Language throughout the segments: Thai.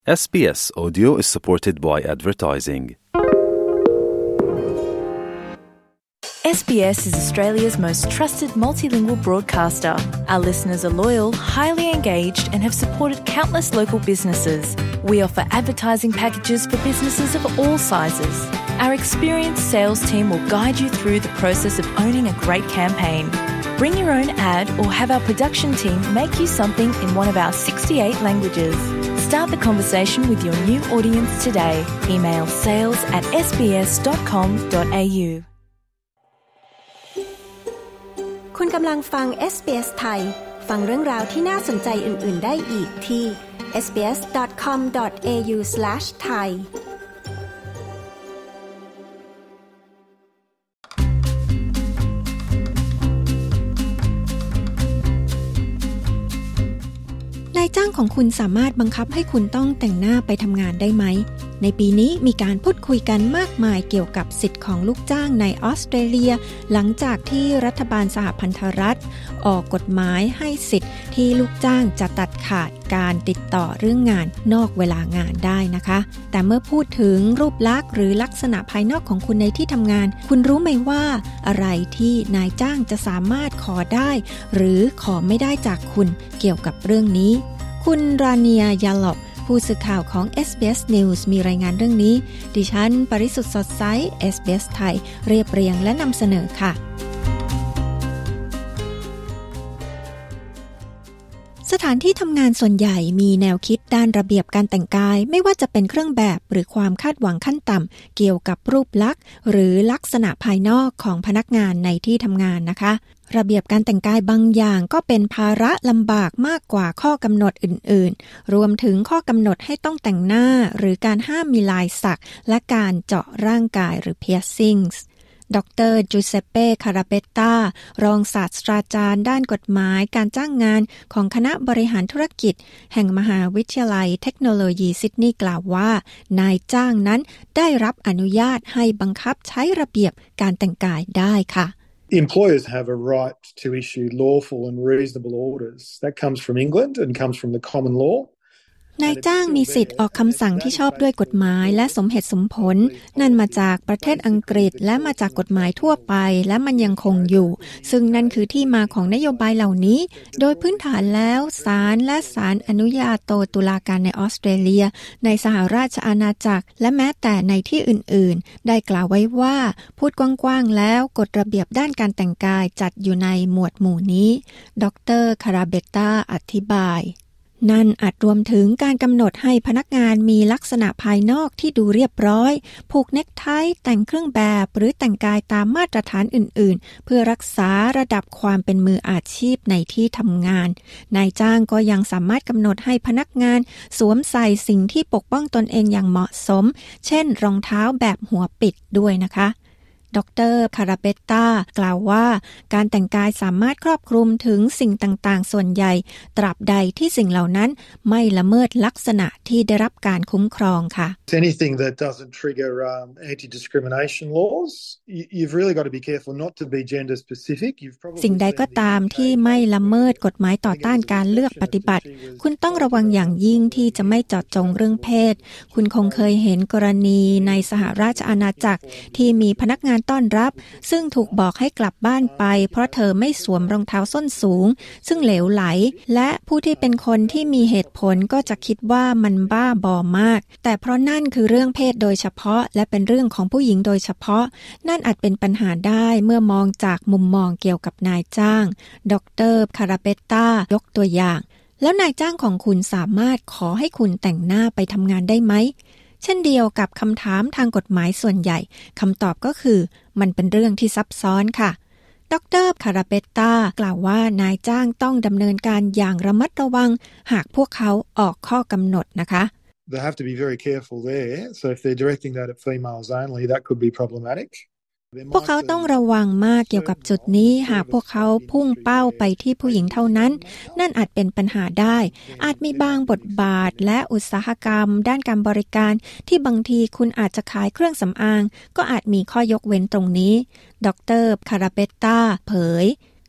SBS Audio is supported by advertising. SBS is Australia's most trusted multilingual broadcaster. Our listeners are loyal, highly engaged and have supported countless local businesses. We offer advertising packages for businesses of all sizes. Our experienced sales team will guide you through the process of owning a great campaign. Bring your own ad or have our production team make you something in one of our 68 languages. Start the conversation with your new audience today. Email sales@sbs.com.au. คุณกำลังฟัง SBS ไทยฟังเรื่องราวที่น่าสนใจอื่นๆได้อีกที่ sbs.com.au/thaiนายจ้างของคุณสามารถบังคับให้คุณต้องแต่งหน้าไปทำงานได้ไหมในปีนี้มีการพูดคุยกันมากมายเกี่ยวกับสิทธิ์ของลูกจ้างในออสเตรเลียหลังจากที่รัฐบาลสหพันธรัฐออกกฎหมายให้สิทธิ์ที่ลูกจ้างจะตัดขาดการติดต่อเรื่องงานนอกเวลางานได้นะคะแต่เมื่อพูดถึงรูปลักษณ์หรือลักษณะภายนอกของคุณในที่ทำงานคุณรู้ไหมว่าอะไรที่นายจ้างจะสามารถขอได้หรือขอไม่ได้จากคุณเกี่ยวกับเรื่องนี้คุณราเนียยาลอบผู้สื่อข่าวของ SBS News มีรายงานเรื่องนี้ดิฉันปริสุทธิ์สดใส SBS ไทยเรียบเรียงและนำเสนอค่ะสถานที่ทำงานส่วนใหญ่มีแนวคิดด้านระเบียบการแต่งกายไม่ว่าจะเป็นเครื่องแบบหรือความคาดหวังขั้นต่ำเกี่ยวกับรูปลักษณ์หรือลักษณะภายนอกของพนักงานในที่ทำงานนะคะระเบียบการแต่งกายบางอย่างก็เป็นภาระลำบากมากกว่าข้อกำหนดอื่นๆรวมถึงข้อกำหนดให้ต้องแต่งหน้าหรือการห้ามมีลายสักและการเจาะร่างกายหรือ piercings ดร. จูเซปเป้ คาราเบตตารองศาสตราจารย์ด้านกฎหมายการจ้างงานของคณะบริหารธุรกิจแห่งมหาวิทยาลัยเทคโนโลยีซิดนีย์กล่าวว่านายจ้างนั้นได้รับอนุญาตให้บังคับใช้ระเบียบการแต่งกายได้ค่ะ Employers have a right to issue lawful and reasonable orders. That comes from England and comes from the common law. นายจ้างมีสิทธิ์ออกคำสั่งที่ชอบด้วยกฎหมายและสมเหตุสมผลนั่นมาจากประเทศอังกฤษและมาจากกฎหมายทั่วไปและมันยังคงอยู่ซึ่งนั่นคือที่มาของนโยบายเหล่านี้โดยพื้นฐานแล้วศาลและศาลอนุญาโตตุลาการในออสเตรเลียในสหราชอาณาจักรและแม้แต่ในที่อื่นๆได้กล่าวไว้ว่าพูดกว้างๆแล้วกฎระเบียบด้านการแต่งกายจัดอยู่ในหมวดหมู่นี้ดร. คาราเบตตาอธิบายนั่นอาจรวมถึงการกำหนดให้พนักงานมีลักษณะภายนอกที่ดูเรียบร้อยผูกเน็กไทแต่งเครื่องแบบหรือแต่งกายตามมาตรฐานอื่นๆเพื่อรักษาระดับความเป็นมืออาชีพในที่ทำงานนายจ้างก็ยังสามารถกำหนดให้พนักงานสวมใส่สิ่งที่ปกป้องตนเองอย่างเหมาะสมเช่นรองเท้าแบบหัวปิดด้วยนะคะดร. คาราเบตตากล่าวว่าการแต่งกายสามารถครอบคลุมถึงสิ่งต่างๆส่วนใหญ่ตราบใดที่สิ่งเหล่านั้นไม่ละเมิดลักษณะที่ได้รับการคุ้มครองค่ะ Anything that doesn't trigger anti-discrimination laws, you've really got to be careful not to be gender specific. สิ่งใดก็ตามที่ไม่ละเมิดกฎหมายต่อต้านการเลือกปฏิบัติคุณต้องระวังอย่างยิ่งที่จะไม่เจาะจงเรื่องเพศคุณคงเคยเห็นกรณีในสหราชอาณาจักรที่มีพนักงานต้อนรับซึ่งถูกบอกให้กลับบ้านไปเพราะเธอไม่สวมรองเท้าส้นสูงซึ่งเหลวไหลและผู้ที่เป็นคนที่มีเหตุผลก็จะคิดว่ามันบ้าบอมากแต่เพราะนั่นคือเรื่องเพศโดยเฉพาะและเป็นเรื่องของผู้หญิงโดยเฉพาะนั่นอาจเป็นปัญหาได้เมื่อมองจากมุมมองเกี่ยวกับนายจ้างดร. คาราเบตตายกตัวอย่างแล้วนายจ้างของคุณสามารถขอให้คุณแต่งหน้าไปทำงานได้ไหมเช่นเดียวกับคำถามทางกฎหมายส่วนใหญ่คำตอบก็คือมันเป็นเรื่องที่ซับซ้อนค่ะดร. คาราเบตตากล่าวว่านายจ้างต้องดำเนินการอย่างระมัดระวังหากพวกเขาออกข้อกำหนดนะคะ They have to be very careful there. So if they're directing that at females only, that could be problematic. พวกเขาต้องระวังมากเกี่ยวกับจุดนี้หากพวกเขาพุ่งเป้าไปที่ผู้หญิงเท่านั้นนั่นอาจเป็นปัญหาได้อาจมีบางบทบาทและอุตสาหกรรมด้านการบริการที่บางทีคุณอาจจะขายเครื่องสำอางก็อาจมีข้อยกเว้นตรงนี้ดร. คาราเบตตาเผย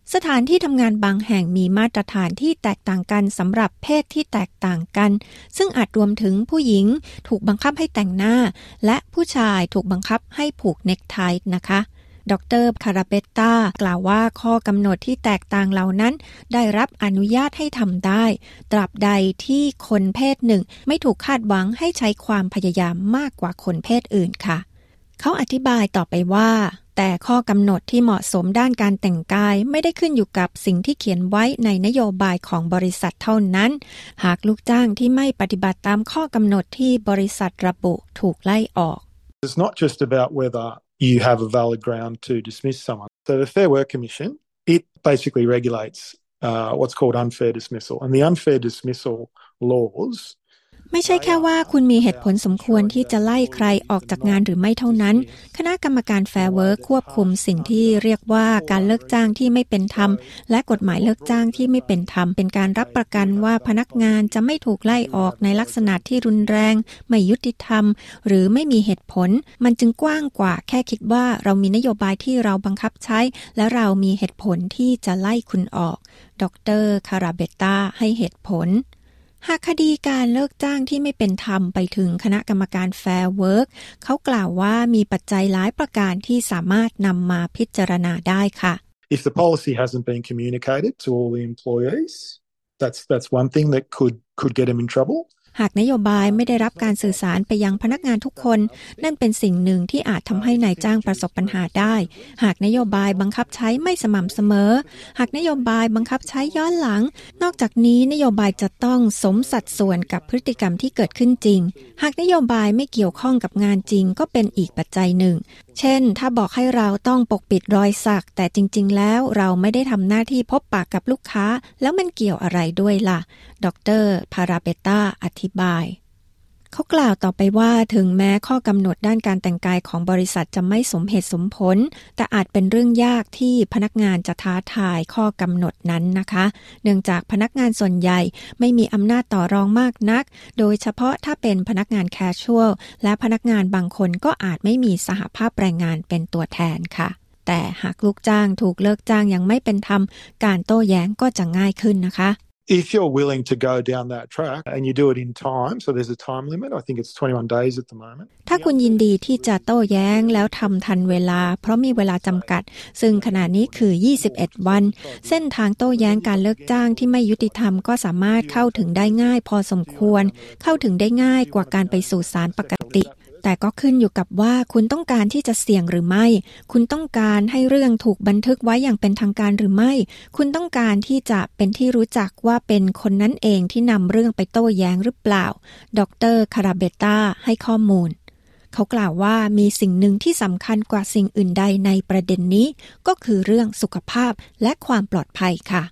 สถานที่ทำงานบางแห่งมีมาตรฐานที่แตกต่างกันสำหรับเพศที่แตกต่างกันซึ่งอาจรวมถึงผู้หญิงถูกบังคับให้แต่งหน้าและผู้ชายถูกบังคับให้ผูกเน็กไทนะคะดร.คาราเบตตากล่าวว่าข้อกำหนดที่แตกต่างเหล่านั้นได้รับอนุญาตให้ทำได้ตราบใดที่คนเพศหนึ่งไม่ถูกคาดหวังให้ใช้ความพยายามมากกว่าคนเพศอื่นค่ะเขาอธิบายต่อไปว่าแต่ข้อกำหนดที่เหมาะสมด้านการแต่งกายไม่ได้ขึ้นอยู่กับสิ่งที่เขียนไว้ในนโยบายของบริษัทเท่านั้นหากลูกจ้างที่ไม่ปฏิบัติตามข้อกำหนดที่บริษัทระบุถูกไล่ออก It's not just about whether you have a valid ground to dismiss someone. So the Fair Work Commission, it basically regulates what's called unfair dismissal. And the unfair dismissal laws ไม่ใช่แค่ว่าคุณมีเหตุผลสมควรที่จะไล่ใครออกจากงานหรือไม่เท่านั้นคณะกรรมการ Fair Work ควบคุมสิ่งที่เรียกว่าการเลิกจ้างที่ไม่เป็นธรรมและกฎหมายเลิกจ้างที่ไม่เป็นธรรมเป็นการรับประกันว่าพนักงานจะไม่ถูกไล่ออกในลักษณะที่รุนแรงไม่ยุติธรรมหรือไม่มีเหตุผลมันจึงกว้างกว่าแค่คิดว่าเรามีนโยบายที่เราบังคับใช้และเรามีเหตุผลที่จะไล่คุณออกดร.คาราเบตตาให้เหตุผลหากคดีการเลิกจ้างที่ไม่เป็นธรรมไปถึงคณะกรรมการ Fair Work เขากล่าวว่ามีปัจจัยหลายประการที่สามารถนำมาพิจารณาได้ค่ะ If the policy hasn't been communicated to all the employees, that's one thing that could get them in trouble. หากนโยบายไม่ได้รับการสื่อสารไปยังพนักงานทุกคนนั่นเป็นสิ่งหนึ่งที่อาจทำให้นายจ้างประสบปัญหาได้หากนโยบายบังคับใช้ไม่สม่ำเสมอหากนโยบายบังคับใช้ย้อนหลังนอกจากนี้นโยบายจะต้องสมสัดส่วนกับพฤติกรรมที่เกิดขึ้นจริงหากนโยบายไม่เกี่ยวข้องกับงานจริงก็เป็นอีกปัจจัยหนึ่งเช่นถ้าบอกให้เราต้องปกปิดรอยสักแต่จริงๆแล้วเราไม่ได้ทำหน้าที่พบปะกับลูกค้าแล้วมันเกี่ยวอะไรด้วยล่ะดร.พาราเบตตาอธิบายเขากล่าวต่อไปว่าถึงแม้ข้อกำหนดด้านการแต่งกายของบริษัทจะไม่สมเหตุสมผลแต่อาจเป็นเรื่องยากที่พนักงานจะท้าทายข้อกำหนดนั้นนะคะเนื่องจากพนักงานส่วนใหญ่ไม่มีอำนาจต่อรองมากนักโดยเฉพาะถ้าเป็นพนักงานแคชชวลและพนักงานบางคนก็อาจไม่มีสหภาพแรงงานเป็นตัวแทนค่ะแต่หากลูกจ้างถูกเลิกจ้างอย่างไม่เป็นธรรมการโต้แย้งก็จะง่ายขึ้นนะคะ If you're willing to go down that track and you do it in time, so there's a time limit, I think it's 21 days at the moment. ถ้าคุณยินดีที่จะโต้แย้งแล้วทำทันเวลาเพราะมีเวลาจำกัดซึ่งขณะนี้คือ21วันเส้นทางโต้แย้งการเลิกจ้างที่ไม่ยุติธรรมก็สามารถเข้าถึงได้ง่ายพอสมควรเข้าถึงได้ง่ายกว่าการไปสู่ศาลปกติแต่ก็ขึ้นอยู่กับว่าคุณต้องการที่จะเสี่ยงหรือไม่คุณต้องการให้เรื่องถูกบันทึกไว้อย่างเป็นทางการหรือไม่คุณต้องการที่จะเป็นที่รู้จักว่าเป็นคนนั้นเองที่นำเรื่องไปโต้แย้งหรือเปล่าดร.คาราเบตตาให้ข้อมูลเขากล่าวว่ามีสิ่งหนึ่งที่สำคัญกว่าสิ่งอื่นใดในประเด็นนี้ก็คือเรื่องสุขภาพและความปลอดภัยค่ะ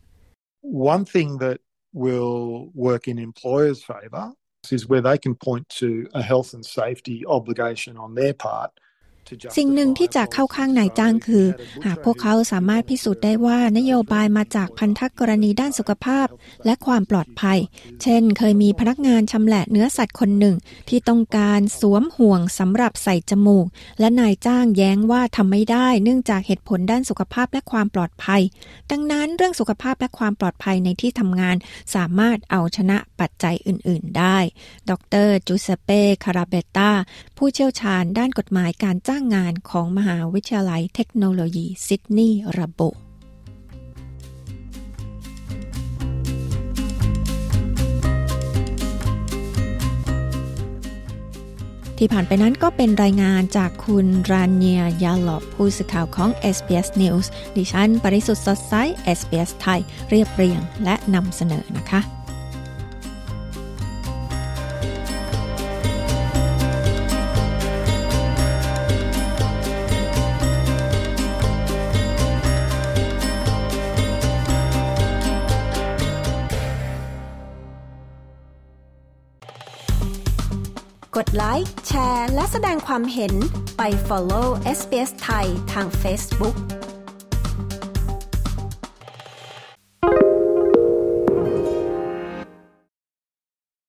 One thing that will work in employers' favor is where they can point to a health and safety obligation on their part สิ่งหนึ่งที่จะเข้าข้างนายจ้างคือหากพวกเขาสามารถพิสูจน์ได้ว่านโยบายมาจากพันธกรณีด้านสุขภาพและความปลอดภัยเช่นเคยมีพนักงานชำแหละเนื้อสัตว์คนหนึ่งที่ต้องการสวมห่วงสำหรับใส่จมูกและนายจ้างแย้งว่าทำไม่ได้เนื่องจากเหตุผลด้านสุขภาพและความปลอดภัยดังนั้นเรื่องสุขภาพและความปลอดภัยในที่ทำงานสามารถเอาชนะปัจจัยอื่นๆได้ดร.จูเซเป้ คาราเบตตาผู้เชี่ยวชาญด้านกฎหมายการจ้างงานของมหาวิทยาลัยเทคโนโลยีซิดนีย์ระบุที่ผ่านไปนั้นก็เป็นรายงานจากคุณราเนียยาลอบผู้สื่อข่าวของ SBS News ดิฉันปริสุทธิ์สดใส SBS ไทยเรียบเรียงและนำเสนอนะคะกดไลค์แชร์และแสดงความเห็นไป follow SBS ไทยทาง Facebook